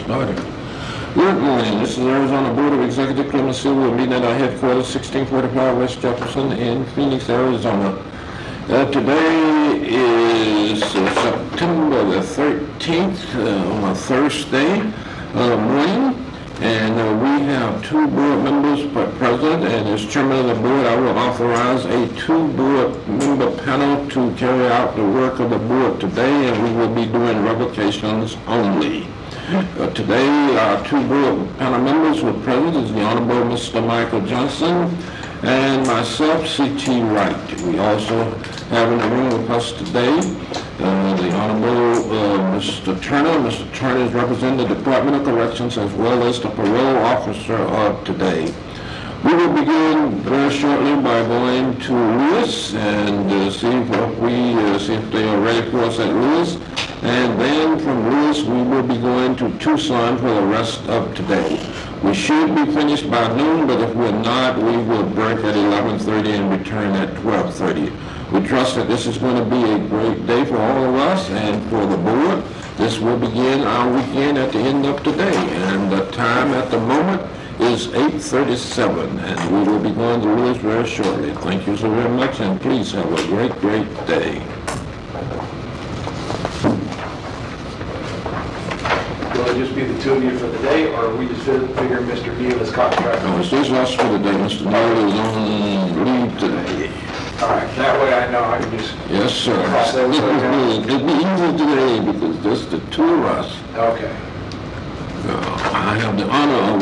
started. Good morning. This is Arizona Board of Executive Clemency. We're meeting at our headquarters, 1645 West Jefferson in Phoenix, Arizona. Today is September the 13th on a Thursday morning. And we have two board members present, and as chairman of the board, I will authorize a two-board member panel to carry out the work of the board today, and we will be doing revocations only. Today, our two board panel members were present is the Honorable Mr. Michael Johnson and myself, C.T. Wright. We also have in the room with us today the Honorable Mr. Turner. Mr. Turner is representing the Department of Corrections as well as the parole officer of today. We will begin very shortly by going to Lewis and see if they are ready for us at Lewis. And then from Lewis, we will be going to Tucson for the rest of today. We should be finished by noon, but if we're not, we will break at 11:30 and return at 12:30. We trust that this is going to be a great day for all of us and for the board. This will begin our weekend at the end of today, and the time at the moment is 8:37, and we will be going to Lewis very shortly. Thank you so very much, and please have a great, great day. Will it just be the two of you for the day, or we just figure Mr. Neal is contract? No, it's just us for the day. Mr. Neal is on leave today. All right, that way I know I can just... Yes, sir. Process it down. It'll be easy today because just the two of us. Okay. I have the honor of